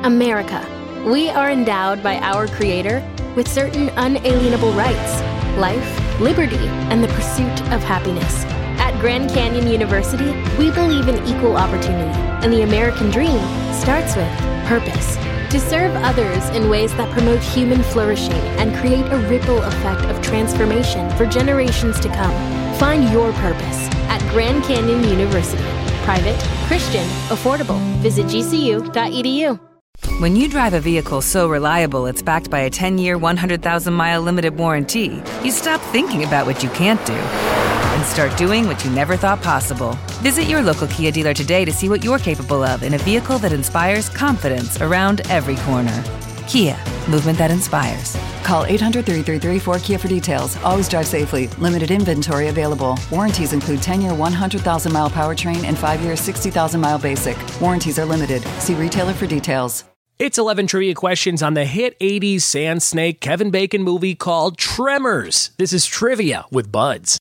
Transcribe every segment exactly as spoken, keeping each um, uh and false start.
America. We are endowed by our Creator with certain unalienable rights: life, liberty, and the pursuit of happiness. At Grand Canyon University, we believe in equal opportunity, and the American dream starts with purpose. To serve others in ways that promote human flourishing and create a ripple effect of transformation for generations to come. Find your purpose at Grand Canyon University. Private, Christian, affordable. Visit G C U dot E D U. When you drive a vehicle so reliable it's backed by a ten-year, one hundred thousand mile limited warranty, you stop thinking about what you can't do and start doing what you never thought possible. Visit your local Kia dealer today to see what you're capable of in a vehicle that inspires confidence around every corner. Kia, movement that inspires. Call eight hundred, three three three, four K I A for details. Always drive safely. Limited inventory available. Warranties include ten-year, one hundred thousand mile powertrain and five-year, sixty thousand mile basic. Warranties are limited. See retailer for details. It's eleven trivia questions on the hit eighties Sand Snake Kevin Bacon movie called Tremors. This is Trivia with Buds.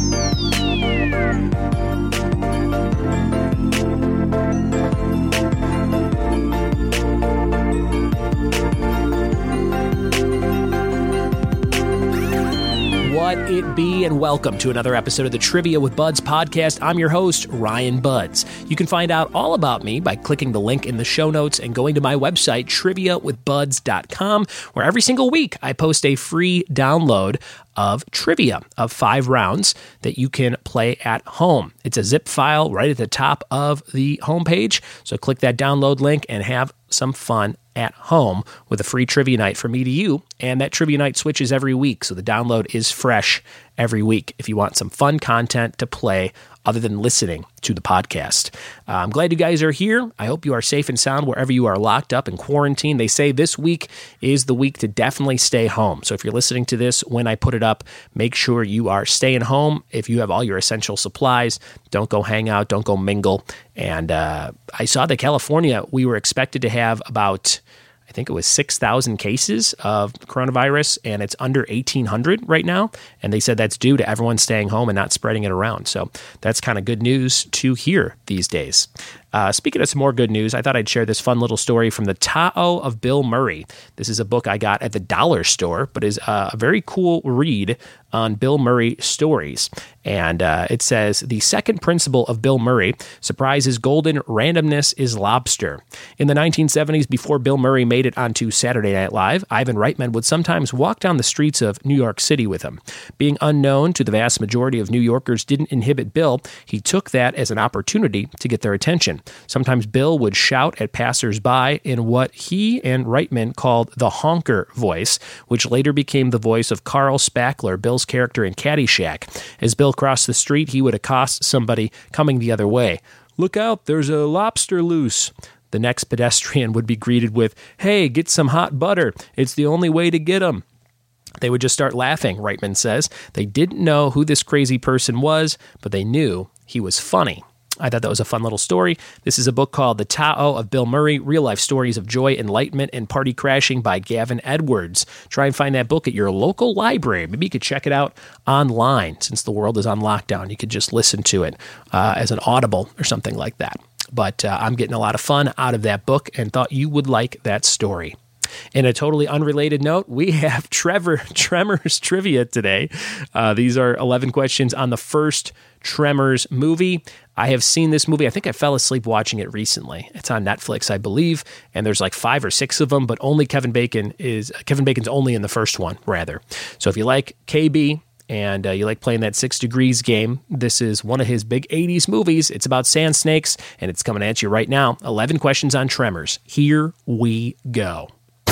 What it be, and welcome to another episode of the Trivia with Buds podcast. I'm your host, Ryan Buds. You can find out all about me by clicking the link in the show notes and going to my website, trivia with buds dot com, where every single week I post a free download of trivia of five rounds that you can play at home. It's a zip file right at the top of the homepage, so click that download link and have some fun at home with a free trivia night from me to you. And that trivia night switches every week, so the download is fresh every week if you want some fun content to play other than listening to the podcast. Uh, I'm glad you guys are here. I hope you are safe and sound wherever you are locked up in quarantine. They say this week is the week to definitely stay home. So if you're listening to this when I put it up, make sure you are staying home. If you have all your essential supplies, don't go hang out, don't go mingle. And uh, I saw that California, we were expected to have about, I think it was six thousand cases of coronavirus, and it's under eighteen hundred right now. And they said that's due to everyone staying home and not spreading it around. So that's kind of good news to hear these days. Uh, speaking of some more good news, I thought I'd share this fun little story from the Tao of Bill Murray. This is a book I got at the dollar store, but is uh, a very cool read on Bill Murray stories. And uh, it says, the second principle of Bill Murray, surprise is golden, randomness is lobster. In the nineteen seventies, before Bill Murray made it onto Saturday Night Live, Ivan Reitman would sometimes walk down the streets of New York City with him. Being unknown to the vast majority of New Yorkers didn't inhibit Bill. He took that as an opportunity to get their attention. Sometimes Bill would shout at passersby in what he and Reitman called the honker voice, which later became the voice of Carl Spackler, Bill's character in Caddyshack. As Bill crossed the street, he would accost somebody coming the other way. "Look out, there's a lobster loose." The next pedestrian would be greeted with, "Hey, get some hot butter. It's the only way to get 'em." They would just start laughing, Reitman says. They didn't know who this crazy person was, but they knew he was funny. I thought that was a fun little story. This is a book called The Tao of Bill Murray, Real-Life Stories of Joy, Enlightenment, and Party Crashing by Gavin Edwards. Try and find that book at your local library. Maybe you could check it out online since the world is on lockdown. You could just listen to it uh, as an Audible or something like that. But uh, I'm getting a lot of fun out of that book and thought you would like that story. In a totally unrelated note, we have Trevor Tremors trivia today. Uh, these are eleven questions on the first Tremors movie. I have seen this movie. I think I fell asleep watching it recently. It's on Netflix, I believe, and there's like five or six of them, but only Kevin Bacon is Kevin Bacon's only in the first one, rather. So if you like K B and uh, you like playing that Six Degrees game, this is one of his big eighties movies. It's about sand snakes, and it's coming at you right now. eleven questions on Tremors. Here we go.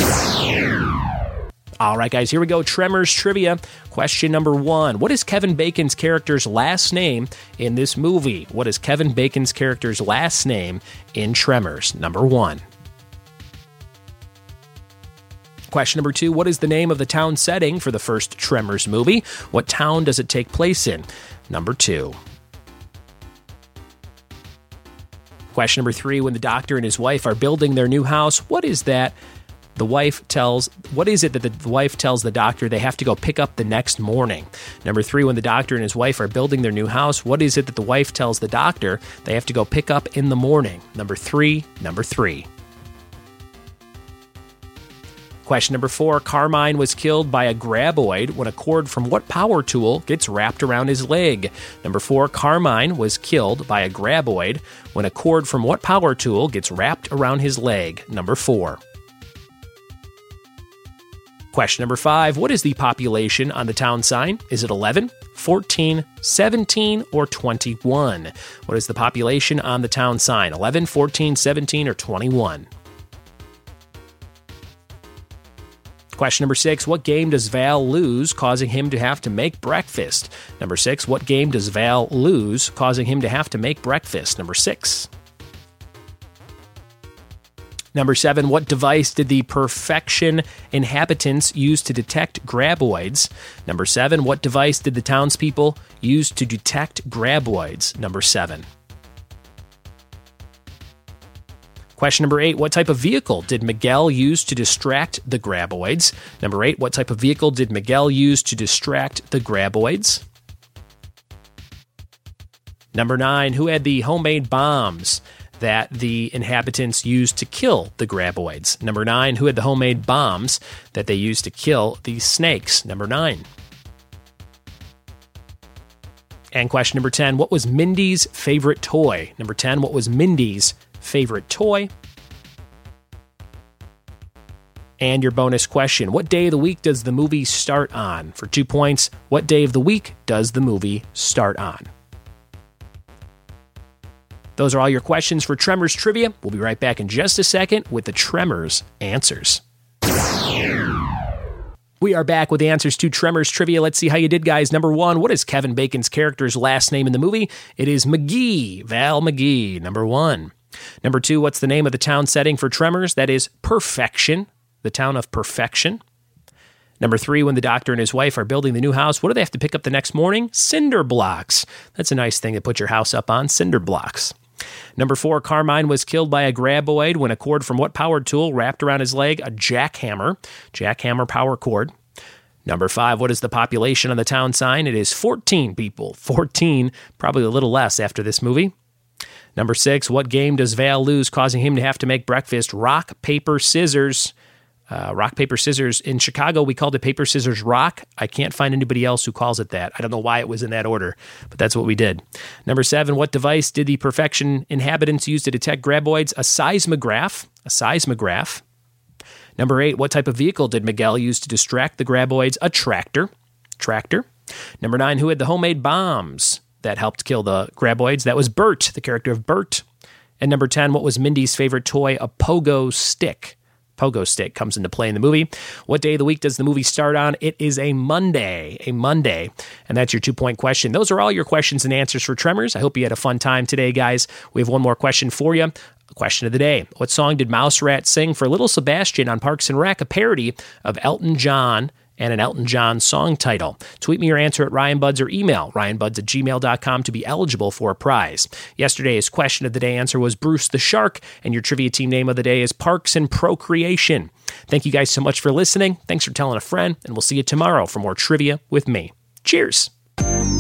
All right, guys, here we go. Tremors trivia. Question number one. What is Kevin Bacon's character's last name in this movie? What is Kevin Bacon's character's last name in Tremors? Number one. Question number two. What is the name of the town setting for the first Tremors movie? What town does it take place in? Number two. Question number three. When the doctor and his wife are building their new house, what is that? The wife tells, what is it that the wife tells the doctor they have to go pick up the next morning? Number three, when the doctor and his wife are building their new house, what is it that the wife tells the doctor they have to go pick up in the morning? Number three, number three. Question number four, Carmine was killed by a graboid when a cord from what power tool gets wrapped around his leg? Number four, Carmine was killed by a graboid when a cord from what power tool gets wrapped around his leg? Number four. Question number five, what is the population on the town sign? Is it eleven, fourteen, seventeen, or twenty-one? What is the population on the town sign? eleven, fourteen, seventeen, or twenty-one? Question number six, what game does Val lose, causing him to have to make breakfast? Number six, what game does Val lose, causing him to have to make breakfast? Number six. Number seven, what device did the Perfection inhabitants use to detect graboids? Number seven, what device did the townspeople use to detect graboids? Number seven. Question number eight, what type of vehicle did Miguel use to distract the graboids? Number eight, what type of vehicle did Miguel use to distract the graboids? Number nine, who had the homemade bombs that the inhabitants used to kill the graboids? Number nine, who had the homemade bombs that they used to kill these snakes? Number nine. And question number ten, what was Mindy's favorite toy? Number ten, what was Mindy's favorite toy? And your bonus question, what day of the week does the movie start on? For two points, what day of the week does the movie start on? Those are all your questions for Tremors Trivia. We'll be right back in just a second with the Tremors answers. We are back with the answers to Tremors Trivia. Let's see how you did, guys. Number one, what is Kevin Bacon's character's last name in the movie? It is McGee, Val McGee, number one. Number two, what's the name of the town setting for Tremors? That is Perfection, the town of Perfection. Number three, when the doctor and his wife are building the new house, what do they have to pick up the next morning? Cinder blocks. That's a nice thing to put your house up on, cinder blocks. Number four, Carmine was killed by a graboid when a cord from what power tool wrapped around his leg? A jackhammer. Jackhammer power cord. Number five, what is the population on the town sign? It is fourteen people. fourteen, probably a little less after this movie. Number six, what game does Val lose, causing him to have to make breakfast? Rock, paper, scissors. Uh, rock, paper, scissors. In Chicago, we called it paper, scissors, rock. I can't find anybody else who calls it that. I don't know why it was in that order, but that's what we did. Number seven, what device did the Perfection inhabitants use to detect graboids? A seismograph. A seismograph. Number eight, what type of vehicle did Miguel use to distract the graboids? A tractor. Tractor. Number nine, who had the homemade bombs that helped kill the graboids? That was Bert, the character of Bert. And number ten, what was Mindy's favorite toy? A pogo stick. Pogo stick comes into play in the movie. What day of the week does the movie start on? It is a Monday, a Monday. And that's your two-point question. Those are all your questions and answers for Tremors. I hope you had a fun time today, guys. We have one more question for you. Question of the day. What song did Mouse Rat sing for Little Sebastian on Parks and Rec? A parody of Elton John and an Elton John song title. Tweet me your answer at Ryan Budds or email ryanbuds at gmail dot com to be eligible for a prize. Yesterday's question of the day answer was Bruce the Shark, and your trivia team name of the day is Parks and Procreation. Thank you guys so much for listening. Thanks for telling a friend, and we'll see you tomorrow for more trivia with me. Cheers.